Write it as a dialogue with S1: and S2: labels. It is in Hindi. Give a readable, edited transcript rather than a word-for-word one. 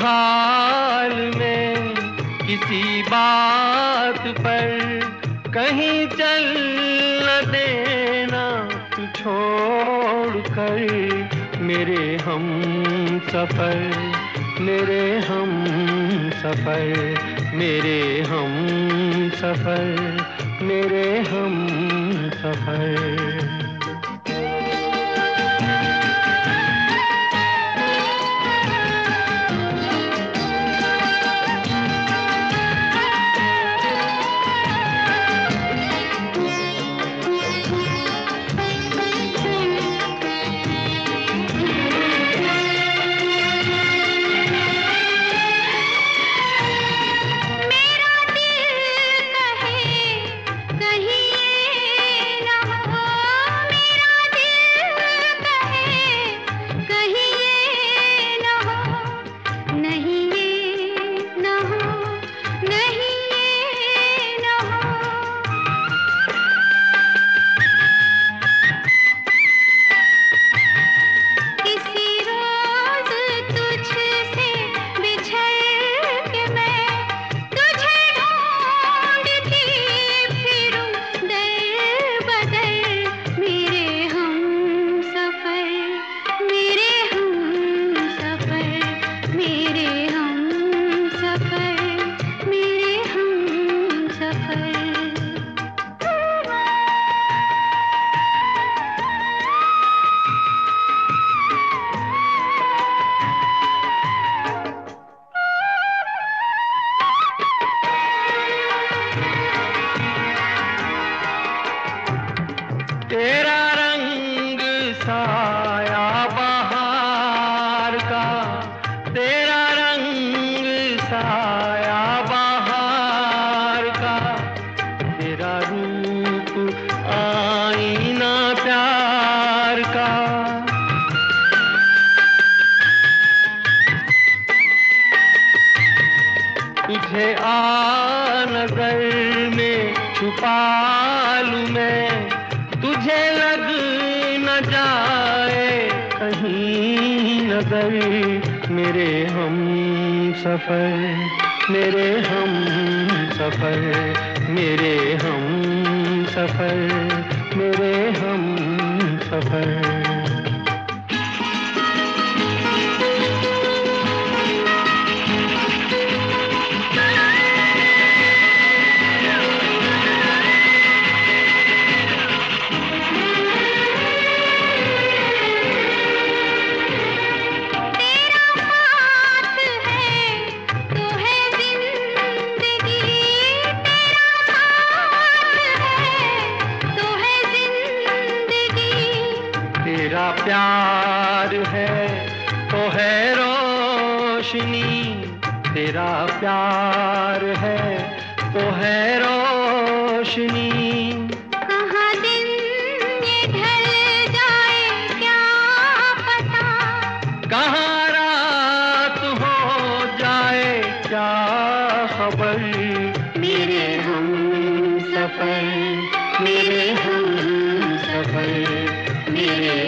S1: हाल में किसी बात पर कहीं चल न देना तू छोड़ कर मेरे हम सफर, मेरे हम सफर, मेरे हम सफर, मेरे हम सफर। तेरा रंग साया बहार का, तेरा रंग साया बहार का, तेरा रूप आईना प्यार का। तुझे आ नजर में छुपा लूं मैं, तुझे लग न जाए कहीं नजर मेरे हम सफर, मेरे हम सफर, मेरे हम सफर, मेरे हम सफर। तेरा प्यार है तो है रोशनी, तेरा प्यार है तो है रोशनी।
S2: कहाँ दिन ये ढल जाए क्या पता,
S1: कहाँ रात हो जाए क्या खबर। मेरे हम सफर, मेरे हम सफर, मेरे